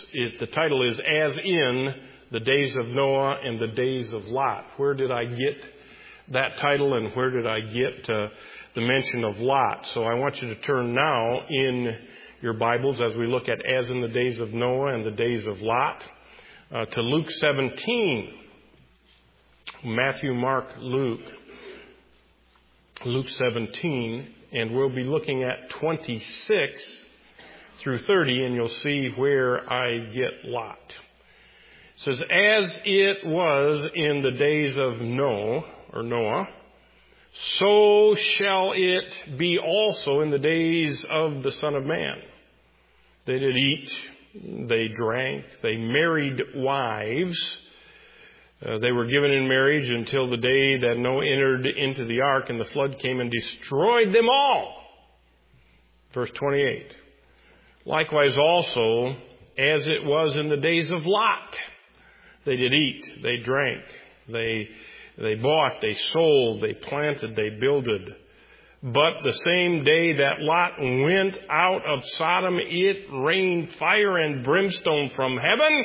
The title is As in the Days of Noah and the Days of Lot. Where did I get that title, and where did I get the mention of Lot? So I want you to turn now in your Bibles as we look at As in the Days of Noah and the Days of Lot to Luke 17. Matthew, Mark, Luke 17, and we'll be looking at 26 through 30, and you'll see where I get Lot. It says, as it was in the days of Noah, so shall it be also in the days of the Son of Man. They did eat, they drank, they married wives. They were given in marriage until the day that Noah entered into the ark, and the flood came and destroyed them all. Verse 28. Likewise also, as it was in the days of Lot, they did eat, they drank, they bought, they sold, they planted, they builded. But the same day that Lot went out of Sodom, it rained fire and brimstone from heaven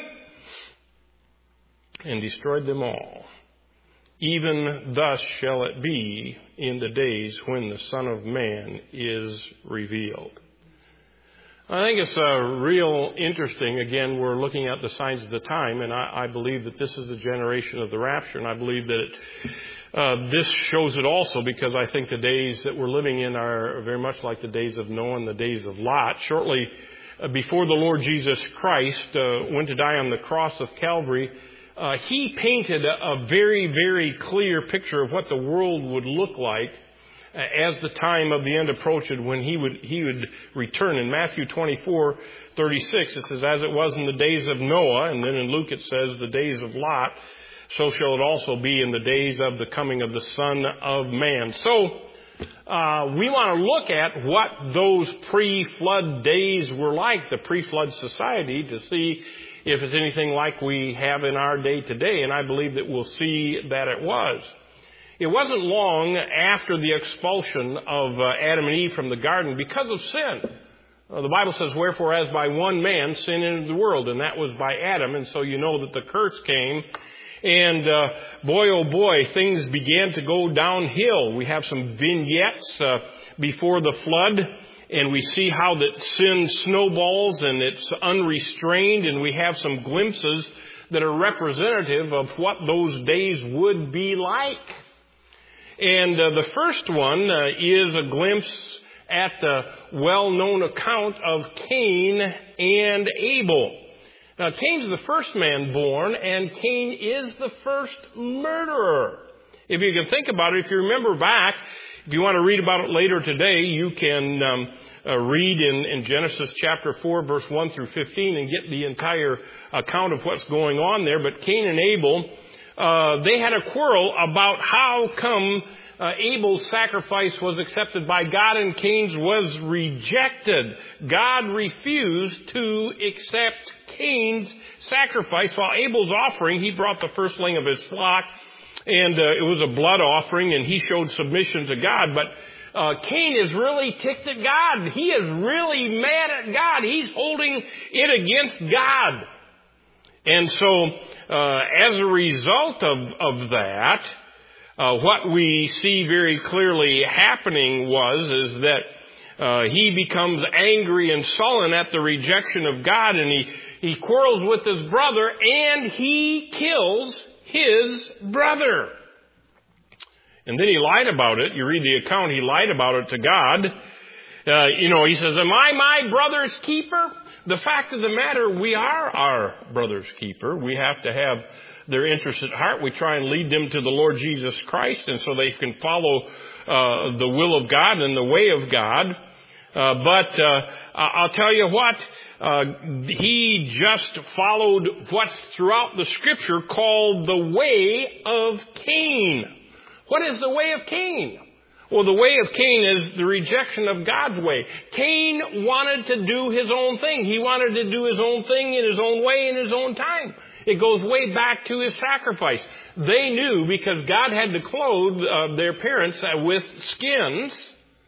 and destroyed them all. Even thus shall it be in the days when the Son of Man is revealed. I think it's real interesting. Again, we're looking at the signs of the time, and I believe that this is the generation of the rapture, and I believe that this shows it also, because I think the days that we're living in are very much like the days of Noah and the days of Lot. Shortly before the Lord Jesus Christ went to die on the cross of Calvary, he painted a very, very clear picture of what the world would look like as the time of the end approached, when he would return. In Matthew 24:36, it says, as it was in the days of Noah, and then in Luke it says the days of Lot, so shall it also be in the days of the coming of the Son of Man. So we want to look at what those pre-flood days were like, the pre-flood society, to see if it's anything like we have in our day today. And I believe that we'll see that it was. It wasn't long after the expulsion of Adam and Eve from the garden because of sin. The Bible says, wherefore as by one man sin entered the world, and that was by Adam. And so you know that the curse came. And boy, oh boy, things began to go downhill. We have some vignettes before the flood, and we see how that sin snowballs and it's unrestrained, and we have some glimpses that are representative of what those days would be like. And the first one is a glimpse at the well-known account of Cain and Abel. Now, Cain's the first man born, and Cain is the first murderer. If you can think about it, if you remember back, if you want to read about it later today, you can read in Genesis chapter 4, verse 1 through 15, and get the entire account of what's going on there. But Cain and Abel, they had a quarrel about how come Abel's sacrifice was accepted by God and Cain's was rejected. God refused to accept Cain's sacrifice, while Abel's offering, he brought the firstling of his flock, and it was a blood offering, and he showed submission to God. But Cain is really ticked at God. He is really mad at God. He's holding it against God. And so, as a result of that, what we see very clearly happening is that he becomes angry and sullen at the rejection of God, and he quarrels with his brother, and he kills his brother. And then he lied about it. You read the account, he lied about it to God. He says, am I my brother's keeper? The fact of the matter, we are our brother's keeper. We have to have their interests at heart. We try and lead them to the Lord Jesus Christ, and so they can follow the will of God and the way of God. But I'll tell you what, he just followed what's throughout the Scripture called the way of Cain. What is the way of Cain? Well, the way of Cain is the rejection of God's way. Cain wanted to do his own thing. He wanted to do his own thing in his own way, in his own time. It goes way back to his sacrifice. They knew, because God had to clothe their parents with skins,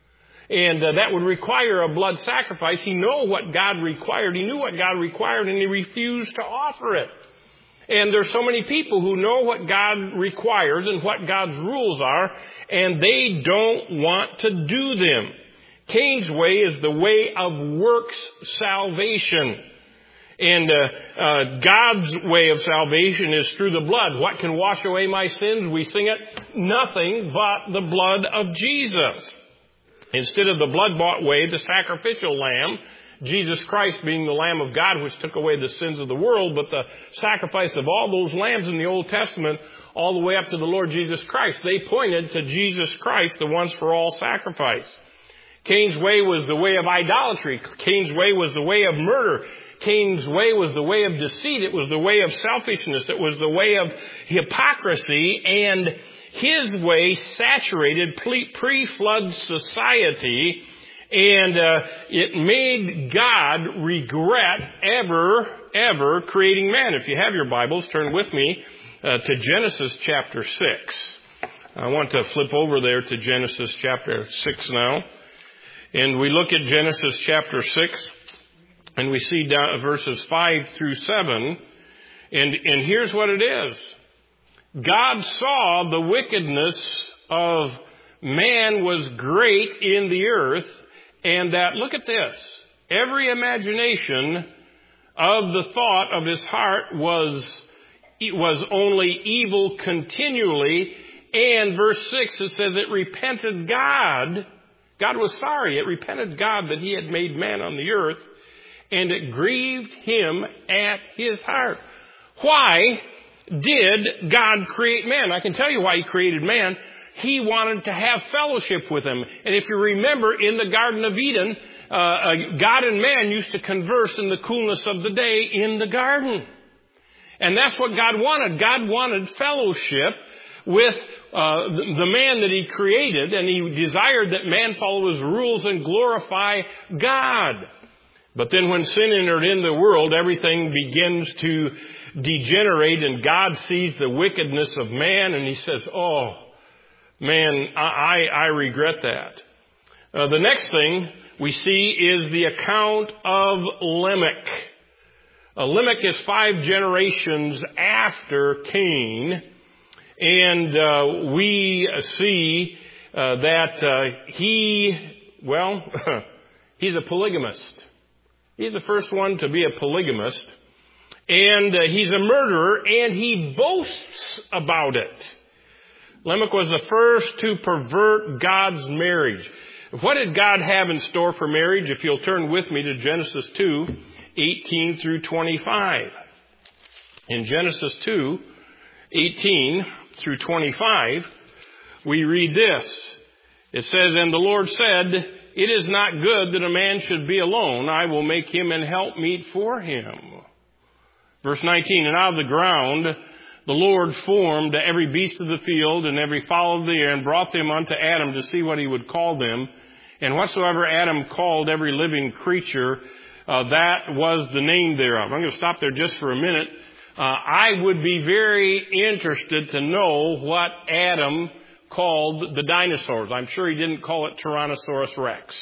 And that would require a blood sacrifice. He knew what God required. He knew what God required, and he refused to offer it. And there's so many people who know what God requires and what God's rules are, and they don't want to do them. Cain's way is the way of works salvation. And God's way of salvation is through the blood. What can wash away my sins? We sing it, nothing but the blood of Jesus. Instead of the blood-bought way, the sacrificial lamb, Jesus Christ being the Lamb of God which took away the sins of the world, but the sacrifice of all those lambs in the Old Testament all the way up to the Lord Jesus Christ, they pointed to Jesus Christ, the once for all sacrifice. Cain's way was the way of idolatry. Cain's way was the way of murder. Cain's way was the way of deceit. It was the way of selfishness. It was the way of hypocrisy. And his way saturated pre-flood society, and it made God regret ever creating man. If you have your Bibles, turn with me to Genesis chapter 6. I want to flip over there to Genesis chapter 6 now. And we look at Genesis chapter 6, and we see down verses 5 through 7. And here's what it is. God saw the wickedness of man was great in the earth, and that, look at this, every imagination of the thought of his heart was only evil continually. And verse 6, it says it repented God. God was sorry. It repented God that he had made man on the earth, and it grieved him at his heart. Why did God create man? I can tell you why he created man. He wanted to have fellowship with him. And if you remember, in the Garden of Eden, God and man used to converse in the coolness of the day in the garden. And that's what God wanted. God wanted fellowship with the man that he created, and he desired that man follow his rules and glorify God. But then when sin entered in the world, everything begins to degenerate, and God sees the wickedness of man, and he says, oh, man, I regret that. The next thing we see is the account of Lamech. Lamech is 5 generations after Cain, and we see that he's a polygamist. He's the first one to be a polygamist. And he's a murderer, and he boasts about it. Lamech was the first to pervert God's marriage. What did God have in store for marriage? If you'll turn with me to Genesis 2, 18 through 25. In Genesis 2, 18 through 25, we read this. It says, and the Lord said, it is not good that a man should be alone. I will make him an helpmeet for him. Verse 19, and out of the ground the Lord formed every beast of the field and every fowl of the air, and brought them unto Adam to see what he would call them. And whatsoever Adam called every living creature, that was the name thereof. I'm going to stop there just for a minute. I would be very interested to know what Adam called the dinosaurs. I'm sure he didn't call it Tyrannosaurus Rex.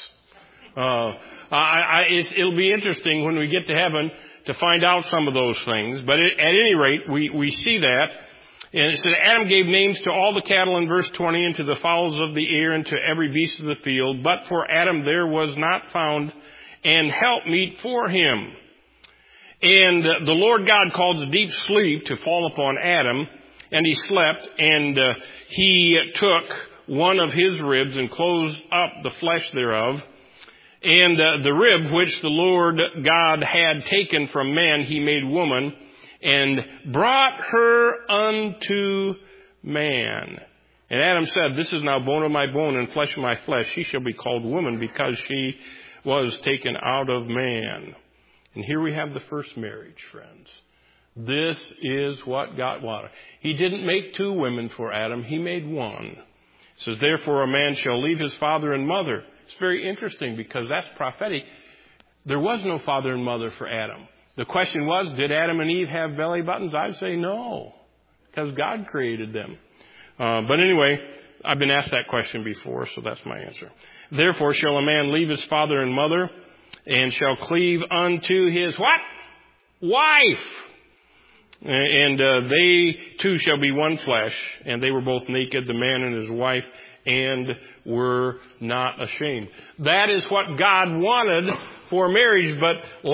It'll be interesting when we get to heaven to find out some of those things. But at any rate, we see that. And it said, Adam gave names to all the cattle in verse 20, and to the fowls of the air, and to every beast of the field. But for Adam there was not found an helpmeet for him. And the Lord God caused a deep sleep to fall upon Adam, and he slept, and he took one of his ribs and closed up the flesh thereof. And the rib which the Lord God had taken from man, he made woman, and brought her unto man. And Adam said, this is now bone of my bone and flesh of my flesh. She shall be called woman, because she was taken out of man. And here we have the first marriage, friends. This is what God wanted. He didn't make 2 women for Adam. He made one. It says, therefore a man shall leave his father and mother. It's very interesting because that's prophetic. There was no father and mother for Adam. The question was, did Adam and Eve have belly buttons? I'd say no, because God created them. But anyway, I've been asked that question before, so that's my answer. Therefore shall a man leave his father and mother, and shall cleave unto his what? Wife. And they two shall be one flesh. And they were both naked, the man and his wife, and were not ashamed. That is what God wanted for marriage, but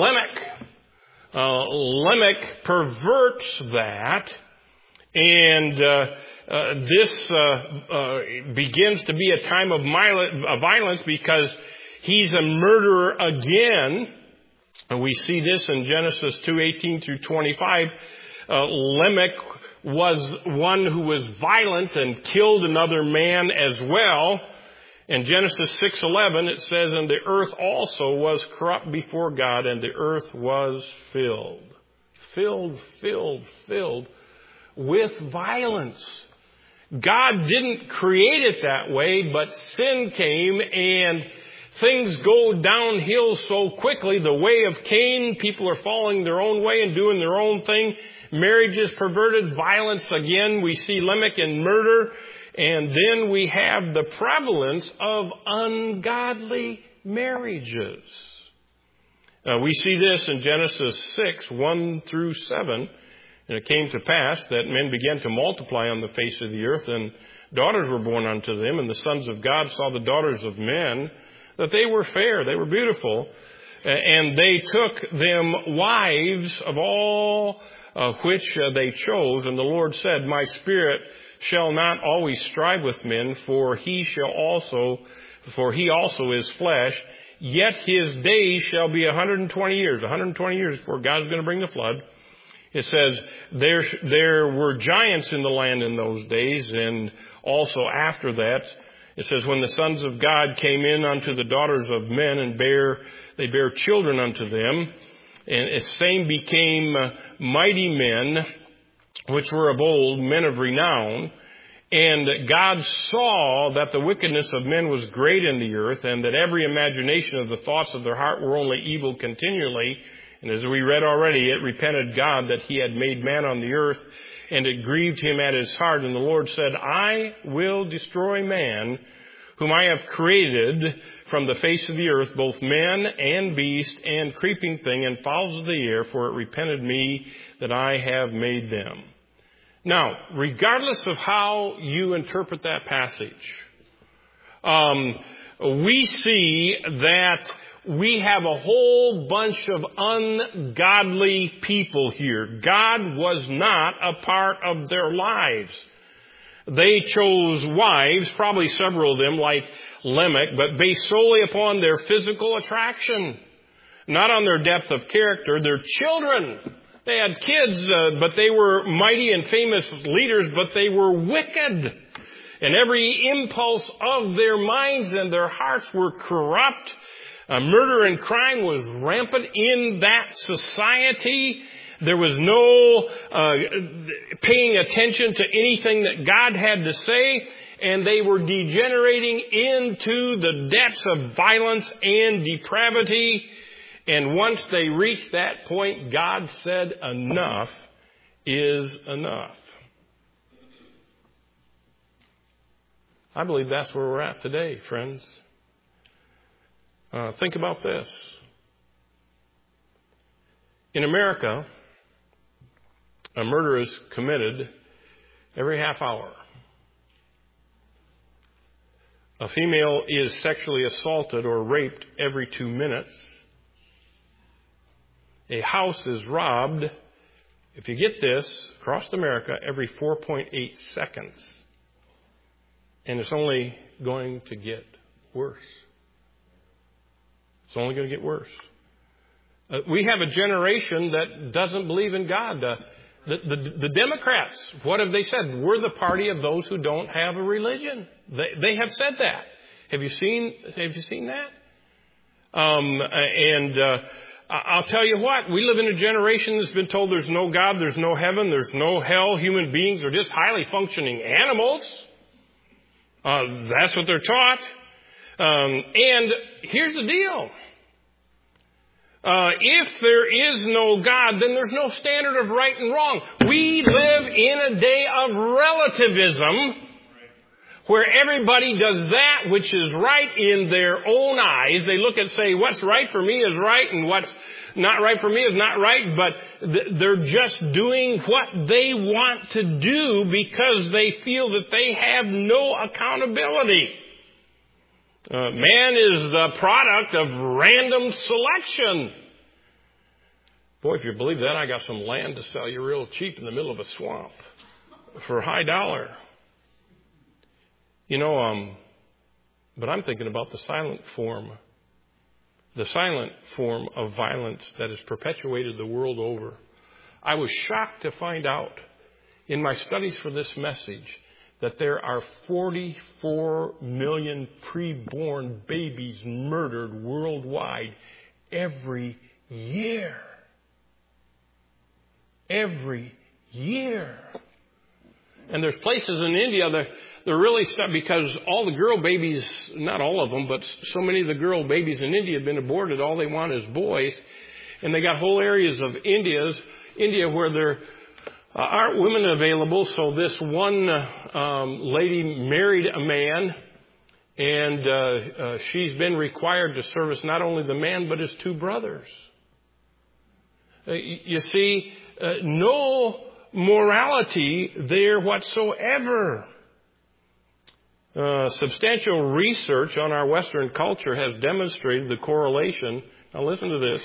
Lamech perverts that, and this begins to be a time of violence because he's a murderer again. And we see this in Genesis 2:18 through 25. Lamech was one who was violent and killed another man as well. In Genesis 6:11 it says, and the earth also was corrupt before God, and the earth was filled with violence. God didn't create it that way, but sin came and things go downhill so quickly. The way of Cain, people are following their own way and doing their own thing. Marriage is perverted, violence again. We see Lamech in murder. And then we have the prevalence of ungodly marriages. We see this in Genesis 6:1 through 7. And it came to pass that men began to multiply on the face of the earth, and daughters were born unto them. And the sons of God saw the daughters of men, that they were fair, they were beautiful. And they took them wives of all which they chose. And the Lord said, my spirit shall not always strive with men, for he also is flesh, yet his days shall be 120 years. 120 years before God's going to bring the flood. It says, there were giants in the land in those days, and also after that, it says, when the sons of God came in unto the daughters of men, and they bare children unto them, and same became mighty men, which were of old, men of renown. And God saw that the wickedness of men was great in the earth, and that every imagination of the thoughts of their heart were only evil continually. And as we read already, it repented God that he had made man on the earth, and it grieved him at his heart. And the Lord said, I will destroy man, whom I have created from the face of the earth, both men and beast, and creeping thing, and fowls of the air, for it repented me that I have made them. Now, regardless of how you interpret that passage, we see that we have a whole bunch of ungodly people here. God was not a part of their lives. They chose wives, probably several of them like Lamech, but based solely upon their physical attraction, not on their depth of character. Their children, they had kids, but they were mighty and famous leaders, but they were wicked. And every impulse of their minds and their hearts were corrupt. Murder and crime was rampant in that society. There was no paying attention to anything that God had to say, and they were degenerating into the depths of violence and depravity. And once they reached that point, God said, enough is enough. I believe that's where we're at today, friends. Think about this. In America, a murder is committed every half hour. A female is sexually assaulted or raped every 2 minutes. A house is robbed, if you get this, across America every 4.8 seconds. And it's only going to get worse. It's only going to get worse. We have a generation that doesn't believe in God. The Democrats, what have they said? We're the party of those who don't have a religion. They have said that. Have you seen that? I'll tell you what, we live in a generation that's been told there's no God, there's no heaven, there's no hell. Human beings are just highly functioning animals. That's what they're taught. And here's the deal. If there is no God, then there's no standard of right and wrong. We live in a day of relativism where everybody does that which is right in their own eyes. They look and say, what's right for me is right, and what's not right for me is not right, but they're just doing what they want to do because they feel that they have no accountability. Man is the product of random selection. Boy, if you believe that, I got some land to sell you real cheap in the middle of a swamp for a high dollar. But I'm thinking about the silent form of violence that has perpetuated the world over. I was shocked to find out in my studies for this message that there are 44 million preborn babies murdered worldwide every year. Every year. And there's places in India that they're really stuck because all the girl babies, not all of them, but so many of the girl babies in India have been aborted. All they want is boys. And they got whole areas of India where there aren't women available. So this one lady married a man, and she's been required to service not only the man, but his two brothers. You see, no morality there whatsoever. Substantial research on our Western culture has demonstrated the correlation. Now listen to this.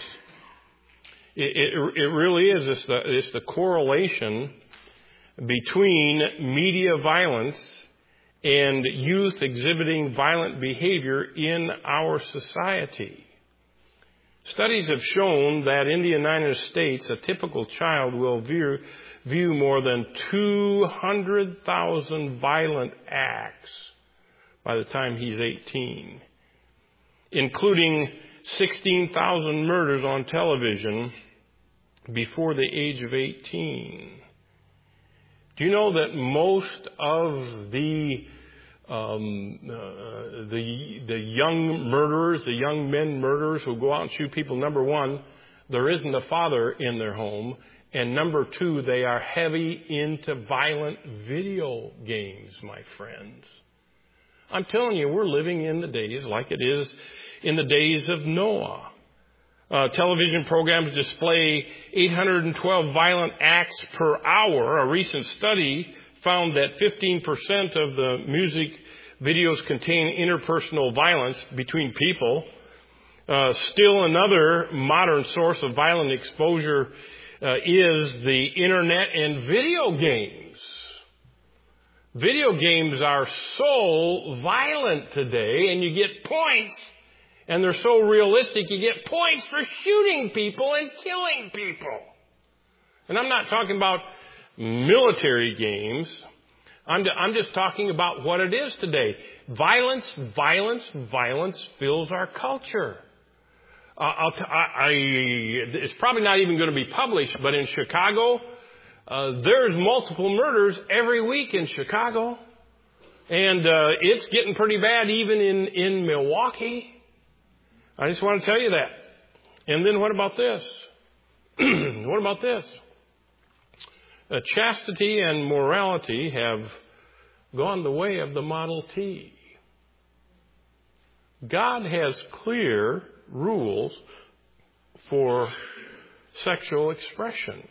It really is. It's the correlation between media violence and youth exhibiting violent behavior in our society. Studies have shown that in the United States, a typical child will view more than 200,000 violent acts by the time he's 18, including 16,000 murders on television before the age of 18. Do you know that most of the young murderers, the young men murderers who go out and shoot people, number one, there isn't a father in their home, and number two, they are heavy into violent video games, my friends. I'm telling you, we're living in the days like it is in the days of Noah. Television programs display 812 violent acts per hour. A recent study found that 15% of the music videos contain interpersonal violence between people. Still another modern source of violent exposure is the internet and video games. Video games are so violent today, and you get points, and they're so realistic, you get points for shooting people and killing people. And I'm not talking about military games. I'm just talking about what it is today. Violence fills our culture. It's probably not even going to be published, but in Chicago, there's multiple murders every week in Chicago. And it's getting pretty bad even in Milwaukee. I just want to tell you that. And then what about this? What about this? Chastity and morality have gone the way of the Model T. God has clear rules for sexual expression.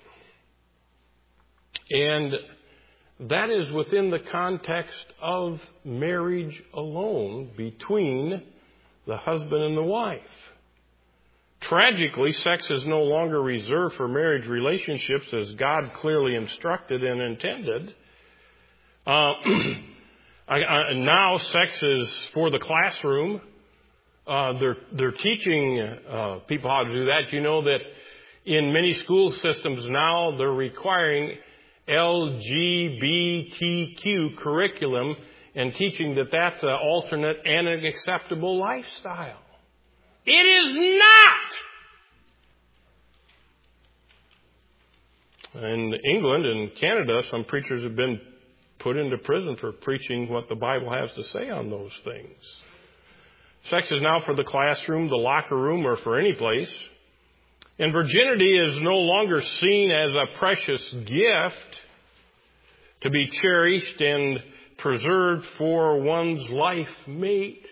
And that is within the context of marriage alone between the husband and the wife. Tragically, sex is no longer reserved for marriage relationships as God clearly instructed and intended. Now sex is for the classroom. They're teaching people how to do that. You know that in many school systems now they're requiring LGBTQ curriculum and teaching that that's an alternate and an acceptable lifestyle. It is not! In England and Canada, some preachers have been put into prison for preaching what the Bible has to say on those things. Sex is now for the classroom, the locker room, or for any place. And virginity is no longer seen as a precious gift to be cherished and preserved for one's life mate.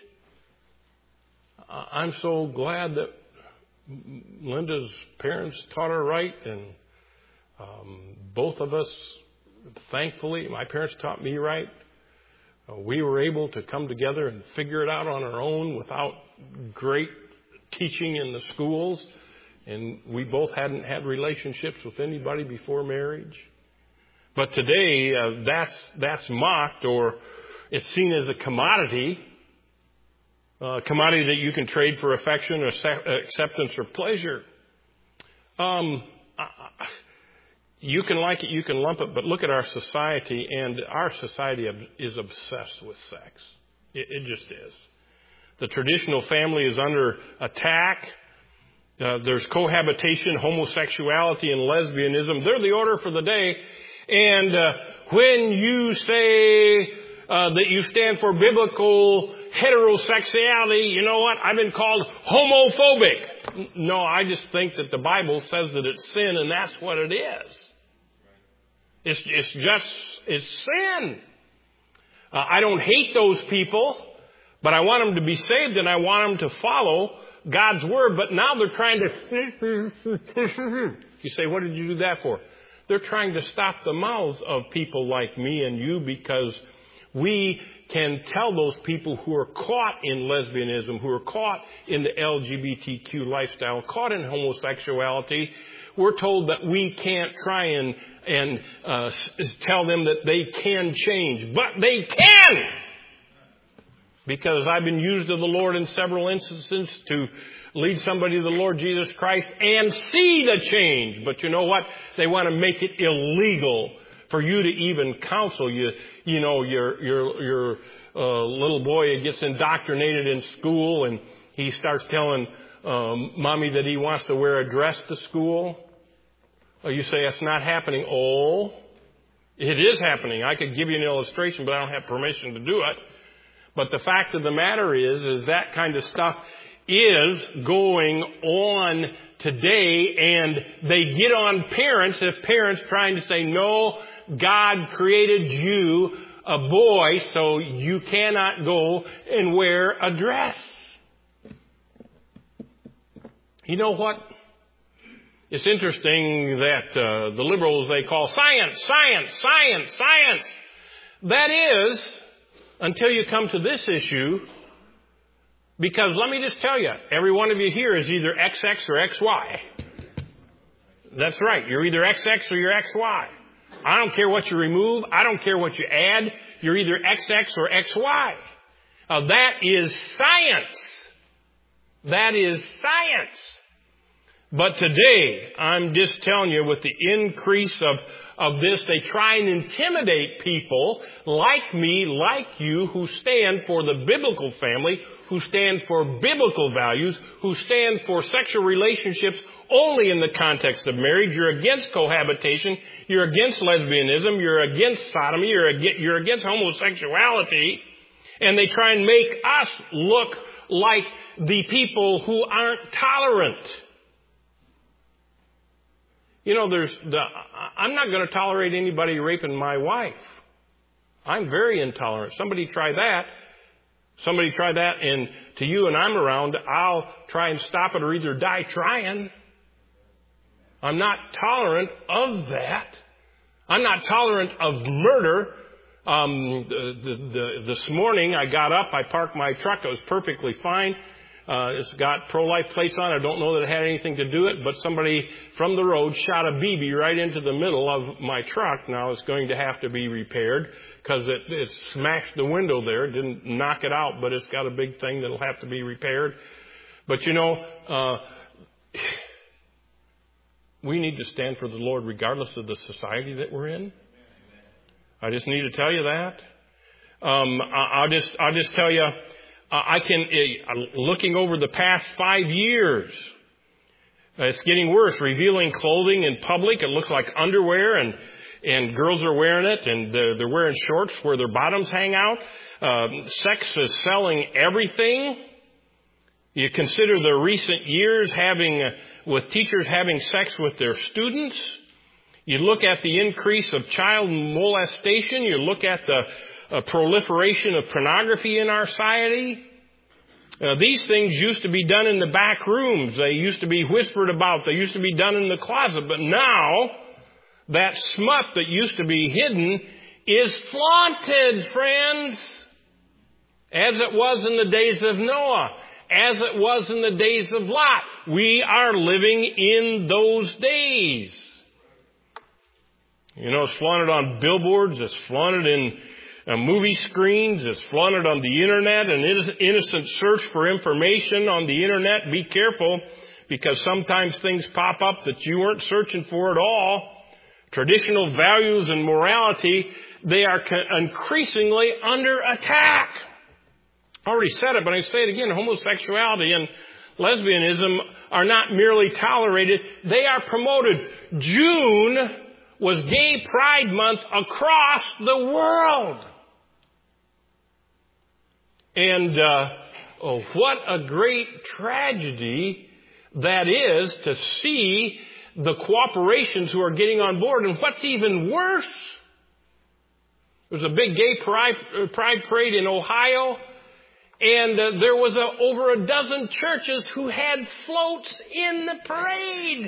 I'm so glad that Linda's parents taught her right, and both of us, thankfully, my parents taught me right. We were able to come together and figure it out on our own without great teaching in the schools. And we both hadn't had relationships with anybody before marriage. But today, that's mocked, or it's seen as a commodity that you can trade for affection or acceptance or pleasure. You can like it, you can lump it, but look at our society, and our society is obsessed with sex. It just is. The traditional family is under attack. There's cohabitation, homosexuality, and lesbianism. They're the order for the day. And when you say that you stand for biblical heterosexuality, you know what? I've been called homophobic. No, I just think that the Bible says that it's sin, and that's what it is. It's sin. I don't hate those people, but I want them to be saved, and I want them to follow God's Word. But now they're trying to... You say, what did you do that for? They're trying to stop the mouths of people like me and you, because we can tell those people who are caught in lesbianism, who are caught in the LGBTQ lifestyle, caught in homosexuality, we're told that we can't try and tell them that they can change. But they can! Because I've been used of the Lord in several instances to lead somebody to the Lord Jesus Christ and see the change. But you know what? They want to make it illegal for you to even counsel. You know, your little boy gets indoctrinated in school, and he starts telling mommy that he wants to wear a dress to school. You say, that's not happening. Oh, it is happening. I could give you an illustration, but I don't have permission to do it. But the fact of the matter is that kind of stuff is going on today, and they get on parents if parents trying to say, no, God created you a boy, so you cannot go and wear a dress. You know what? It's interesting that the liberals, they call science. That is, until you come to this issue, because let me just tell you, every one of you here is either XX or XY. That's right. You're either XX or you're XY. I don't care what you remove. I don't care what you add. You're either XX or XY. That is science. That is science. But today, I'm just telling you, with the increase of this, they try and intimidate people like me, like you, who stand for the biblical family, who stand for biblical values, who stand for sexual relationships only in the context of marriage. You're against cohabitation. You're against lesbianism. You're against sodomy. You're against homosexuality. And they try and make us look like the people who aren't tolerant. You know, I'm not going to tolerate anybody raping my wife. I'm very intolerant. Somebody try that, and to you and I'm around, I'll try and stop it or either die trying. I'm not tolerant of that. I'm not tolerant of murder. This morning I got up, I parked my truck, it was perfectly fine. It's got pro-life plates on. I don't know that it had anything to do it, but somebody from the road shot a BB right into the middle of my truck. Now it's going to have to be repaired because it smashed the window there. It didn't knock it out, but it's got a big thing that'll have to be repaired. But you know, we need to stand for the Lord regardless of the society that we're in. I just need to tell you that. I'll just tell you. Looking over the past 5 years, it's getting worse. Revealing clothing in public, it looks like underwear, and girls are wearing it, and they're wearing shorts where their bottoms hang out. Sex is selling everything. You consider the recent years with teachers having sex with their students. You look at the increase of child molestation. You look at proliferation of pornography in our society. These things used to be done in the back rooms. They used to be whispered about. They used to be done in the closet. But now, that smut that used to be hidden is flaunted, friends. As it was in the days of Noah. As it was in the days of Lot. We are living in those days. You know, it's flaunted on billboards. It's flaunted in movie screens. It's flaunted on the internet. An innocent search for information on the internet. Be careful, because sometimes things pop up that you weren't searching for at all. Traditional values and morality, they are increasingly under attack. I already said it, but I say it again. Homosexuality and lesbianism are not merely tolerated. They are promoted. June was Gay Pride Month across the world. And what a great tragedy that is to see the cooperations who are getting on board. And what's even worse, there was a big gay pride parade in Ohio, and there was over a dozen churches who had floats in the parade.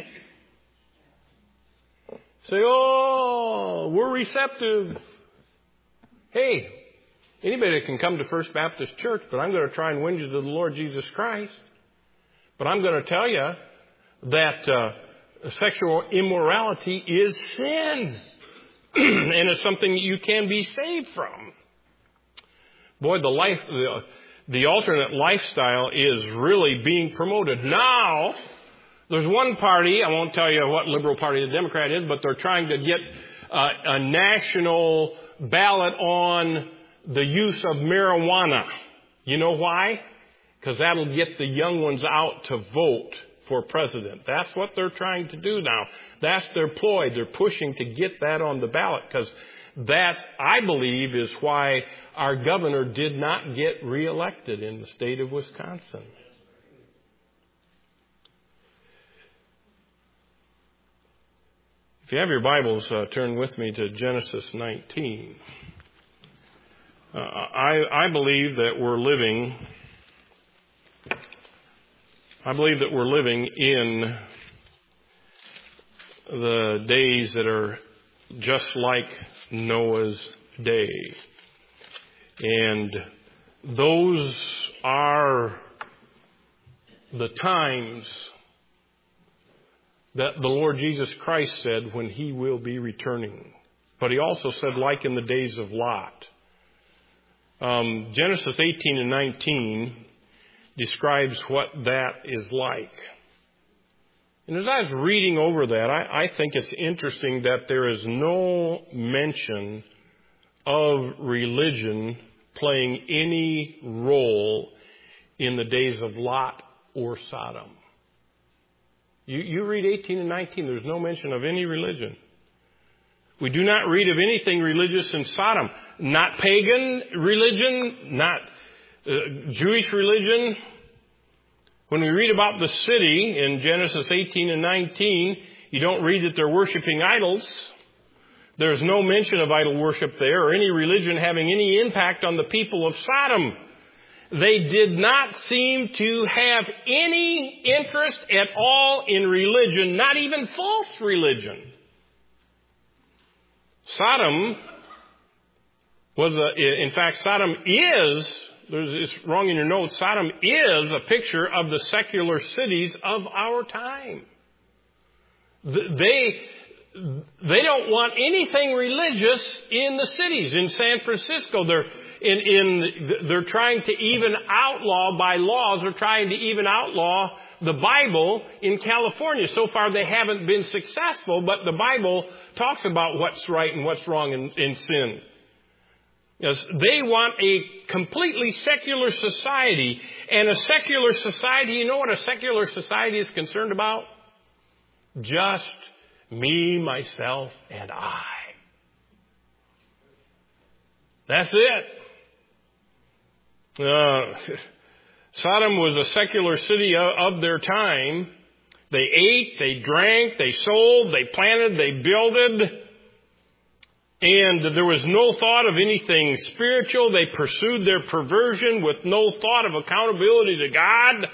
Say, oh, we're receptive. Hey, anybody can come to First Baptist Church, but I'm going to try and win you to the Lord Jesus Christ. But I'm going to tell you that sexual immorality is sin. And it's something you can be saved from. Boy, the alternate lifestyle is really being promoted. Now, there's one party, I won't tell you what liberal party the Democrat is, but they're trying to get a national ballot on the use of marijuana. You know why? Because that'll get the young ones out to vote for president. That's what they're trying to do now. That's their ploy. They're pushing to get that on the ballot, because that, I believe, is why our governor did not get reelected in the state of Wisconsin. If you have your Bibles, turn with me to Genesis 19. I believe that we're living in the days that are just like Noah's day. And those are the times that the Lord Jesus Christ said when He will be returning. But He also said, like in the days of Lot. Genesis 18 and 19 describes what that is like. And as I was reading over that, I think it's interesting that there is no mention of religion playing any role in the days of Lot or Sodom. You read 18 and 19, there's no mention of any religion. We do not read of anything religious in Sodom. Not pagan religion, not Jewish religion. When we read about the city in Genesis 18 and 19, you don't read that they're worshiping idols. There's no mention of idol worship there or any religion having any impact on the people of Sodom. They did not seem to have any interest at all in religion, not even false religion. Sodom in fact, Sodom is, it's wrong in your notes, Sodom is a picture of the secular cities of our time. They don't want anything religious in the cities. In San Francisco, they're trying to even outlaw, by laws, they're trying to even outlaw the Bible in California. So far they haven't been successful, but the Bible talks about what's right and what's wrong in sin. Yes, they want a completely secular society. And a secular society, you know what a secular society is concerned about? Just me, myself, and I. That's it. Sodom was a secular city of their time. They ate, they drank, they sold, they planted, they builded. And there was no thought of anything spiritual. They pursued their perversion with no thought of accountability to God.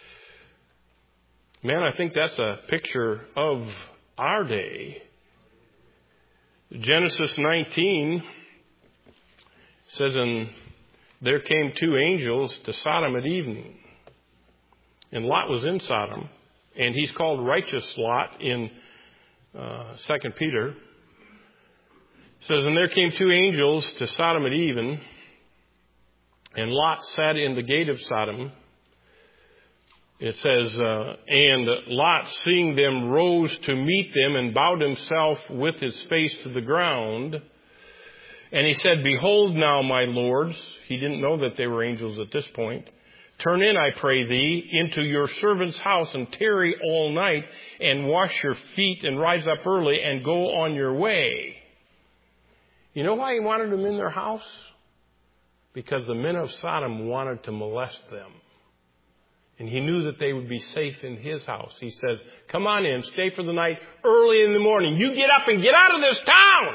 Man, I think that's a picture of our day. Genesis 19 says, and there came two angels to Sodom at evening. And Lot was in Sodom. And he's called righteous Lot in 2 Peter. It says, and there came two angels to Sodom at even. And Lot sat in the gate of Sodom. It says, and Lot, seeing them, rose to meet them and bowed himself with his face to the ground. And he said, behold now, my lords. He didn't know that they were angels at this point. Turn in, I pray thee, into your servant's house and tarry all night and wash your feet and rise up early and go on your way. You know why he wanted them in their house? Because the men of Sodom wanted to molest them. And he knew that they would be safe in his house. He says, come on in, stay for the night, early in the morning. You get up and get out of this town.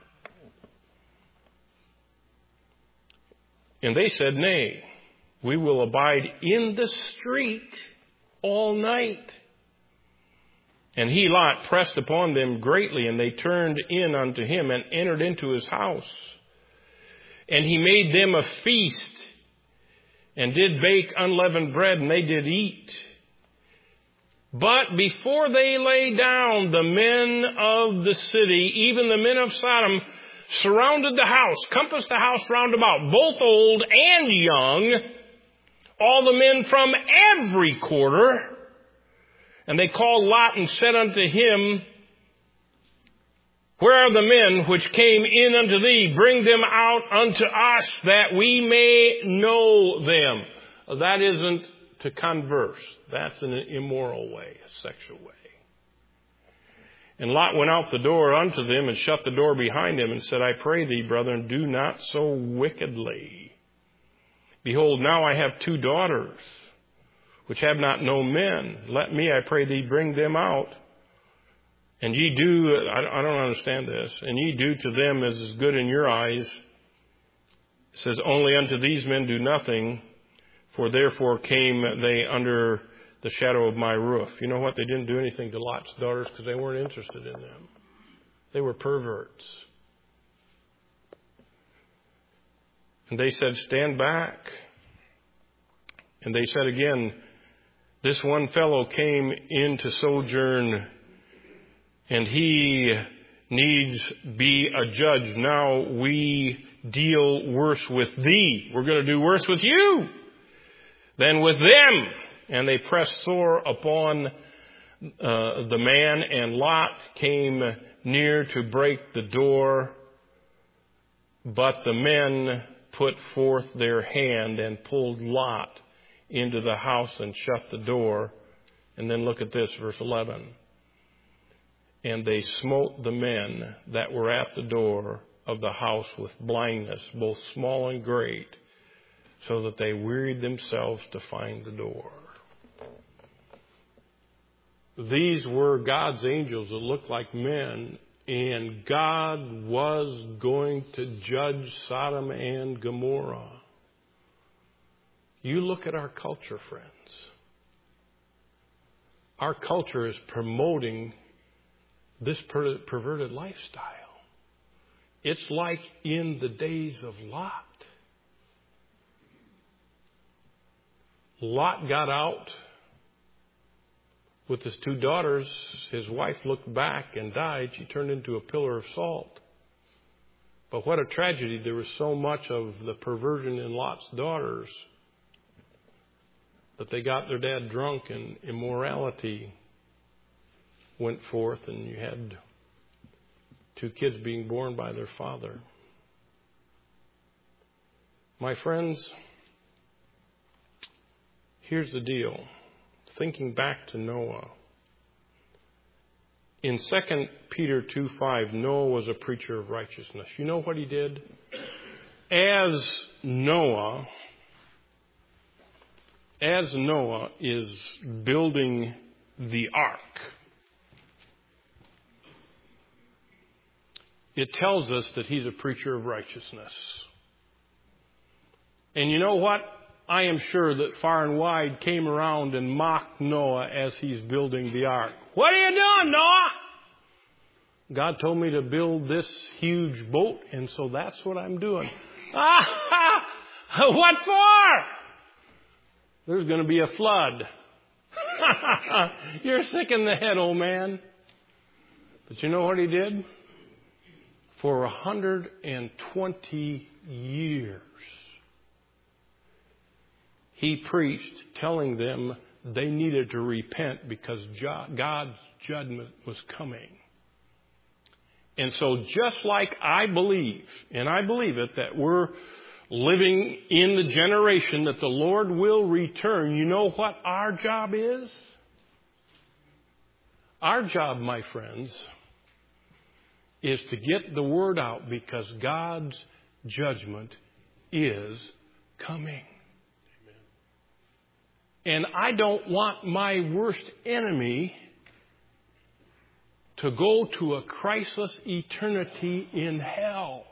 And they said, nay, we will abide in the street all night. And he, Lot, pressed upon them greatly, and they turned in unto him and entered into his house. And he made them a feast, and did bake unleavened bread, and they did eat. But before they lay down, the men of the city, even the men of Sodom, surrounded the house, compassed the house round about, both old and young, all the men from every quarter. And they called Lot and said unto him, where are the men which came in unto thee? Bring them out unto us, that we may know them. That isn't to converse. That's in an immoral way, a sexual way. And Lot went out the door unto them and shut the door behind him and said, I pray thee, brethren, do not so wickedly. Behold, now I have two daughters, which have not known men. Let me, I pray thee, bring them out. And ye do, I don't understand this, and ye do to them as is good in your eyes. It says, only unto these men do nothing, for therefore came they under the shadow of my roof. You know what? They didn't do anything to Lot's daughters because they weren't interested in them. They were perverts. And they said, stand back. And they said again, this one fellow came in to sojourn, and he needs be a judge. Now we deal worse with thee. We're going to do worse with you than with them. And they pressed sore upon the man, and Lot came near to break the door. But the men put forth their hand and pulled Lot into the house and shut the door. And then look at this, verse 11. And they smote the men that were at the door of the house with blindness, both small and great, so that they wearied themselves to find the door. These were God's angels that looked like men, and God was going to judge Sodom and Gomorrah. You look at our culture, friends. Our culture is promoting this perverted lifestyle. It's like in the days of Lot. Lot got out with his two daughters. His wife looked back and died. She turned into a pillar of salt. But what a tragedy. There was so much of the perversion in Lot's daughters that they got their dad drunk and immorality went forth, and you had two kids being born by their father. My friends, here's the deal. Thinking back to Noah. In 2 Peter 2:5, Noah was a preacher of righteousness. You know what he did? As Noah is building the ark, it tells us that he's a preacher of righteousness. And you know what? I am sure that far and wide came around and mocked Noah as he's building the ark. What are you doing, Noah? God told me to build this huge boat, and so that's what I'm doing. What for? There's going to be a flood. You're sick in the head, old man. But you know what he did? For 120 years, he preached, telling them they needed to repent because God's judgment was coming. And so just like I believe, and I believe it, that we're living in the generation that the Lord will return, you know what our job is? Our job, my friends, is to get the word out because God's judgment is coming. And I don't want my worst enemy to go to a Christless eternity in hell.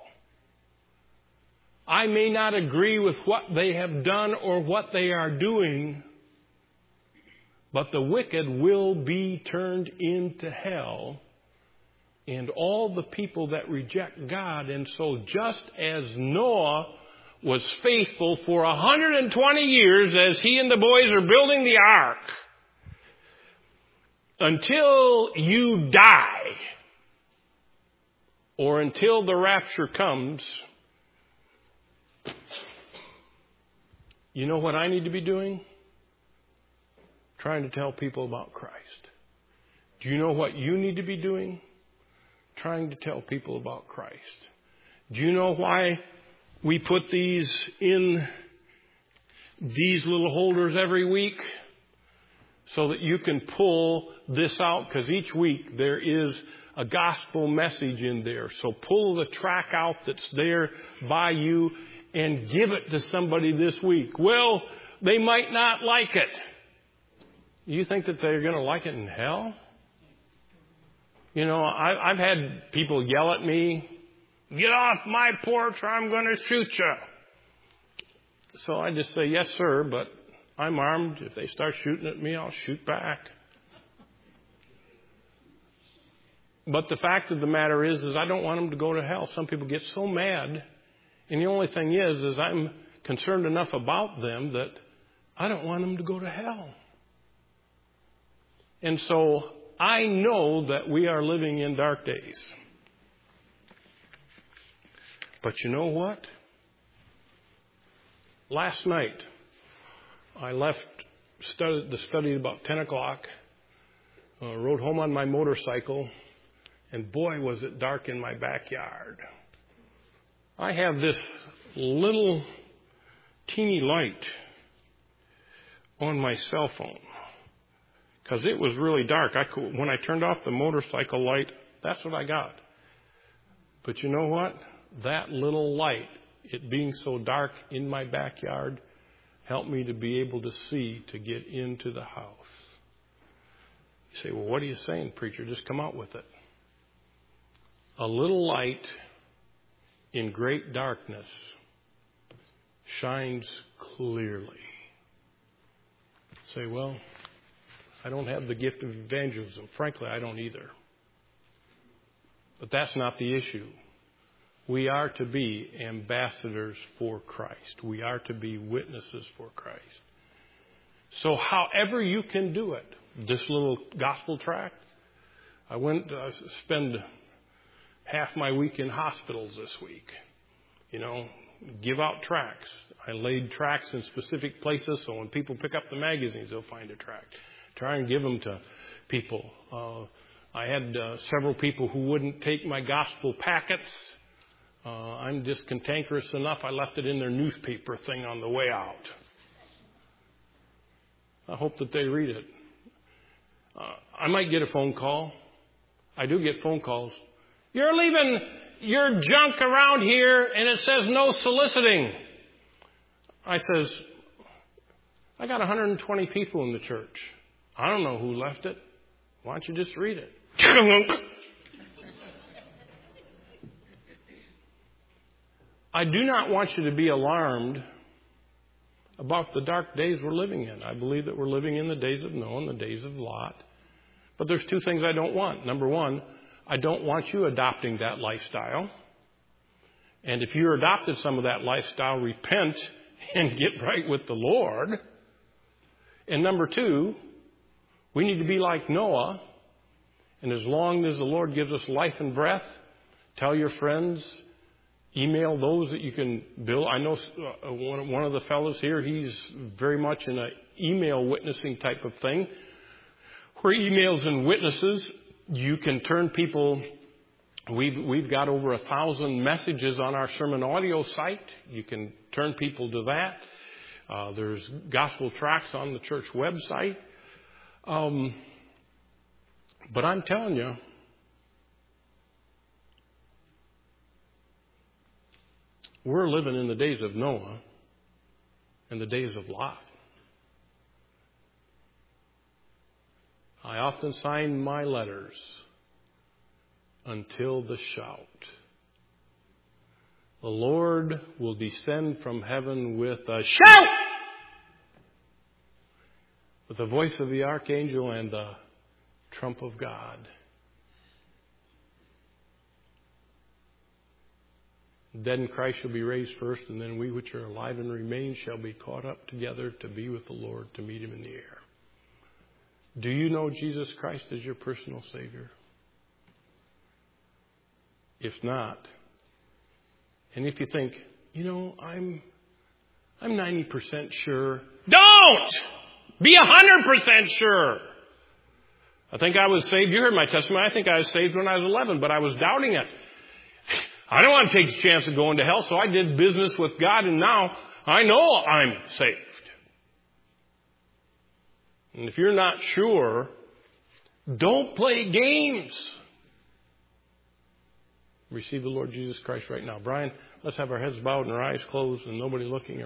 I may not agree with what they have done or what they are doing, but the wicked will be turned into hell, and all the people that reject God. And so just as Noah was faithful for 120 years as he and the boys are building the ark, until you die or until the rapture comes, you know what I need to be doing? Trying to tell people about Christ. Do you know what you need to be doing? Trying to tell people about Christ. Do you know why we put these in these little holders every week? So that you can pull this out, because each week there is a gospel message in there. So pull the track out that's there by you and give it to somebody this week. Well, they might not like it. You think that they're going to like it in hell? You know, I've had people yell at me, "Get off my porch or I'm going to shoot you." So I just say, "Yes, sir, but I'm armed. If they start shooting at me, I'll shoot back." But the fact of the matter is I don't want them to go to hell. Some people get so mad. And the only thing is I'm concerned enough about them that I don't want them to go to hell. And so I know that we are living in dark days. But you know what? Last night, I left the study at about 10 o'clock, rode home on my motorcycle, and boy, was it dark in my backyard. I have this little teeny light on my cell phone because it was really dark. When I turned off the motorcycle light, that's what I got. But you know what? That little light, it being so dark in my backyard, help me to be able to see to get into the house. You say, "Well, what are you saying, preacher? Just come out with it." A little light in great darkness shines clearly. You say, "Well, I don't have the gift of evangelism." Frankly, I don't either. But that's not the issue. We are to be ambassadors for Christ. We are to be witnesses for Christ. So however you can do it, this little gospel tract, I went to spend half my week in hospitals this week. You know, give out tracts. I laid tracts in specific places so when people pick up the magazines, they'll find a tract. Try and give them to people. I had several people who wouldn't take my gospel packets. I'm just cantankerous enough, I left it in their newspaper thing on the way out. I hope that they read it. I might get a phone call. I do get phone calls. "You're leaving your junk around here and it says no soliciting." I says, "I got 120 people in the church. I don't know who left it. Why don't you just read it?" I do not want you to be alarmed about the dark days we're living in. I believe that we're living in the days of Noah and the days of Lot. But there's two things I don't want. Number one, I don't want you adopting that lifestyle. And if you're adopted some of that lifestyle, repent and get right with the Lord. And number two, we need to be like Noah. And as long as the Lord gives us life and breath, tell your friends, email those that you can bill. I know one of the fellows here, he's very much in an email witnessing type of thing, where emails and witnesses, you can turn people. We've got over 1,000 messages on our sermon audio site. You can turn people to that. There's gospel tracts on the church website. But I'm telling you, we're living in the days of Noah and the days of Lot. I often sign my letters until the shout. The Lord will descend from heaven with a shout, with the voice of the archangel and the trump of God. The dead in Christ shall be raised first, and then we which are alive and remain shall be caught up together to be with the Lord, to meet Him in the air. Do you know Jesus Christ as your personal Savior? If not, and if you think, I'm 90% sure, don't! Be 100% sure. I think I was saved. You heard my testimony. I think I was saved when I was 11, but I was doubting it. I don't want to take the chance of going to hell, so I did business with God, and now I know I'm saved. And if you're not sure, don't play games. Receive the Lord Jesus Christ right now. Brian, let's have our heads bowed and our eyes closed and nobody looking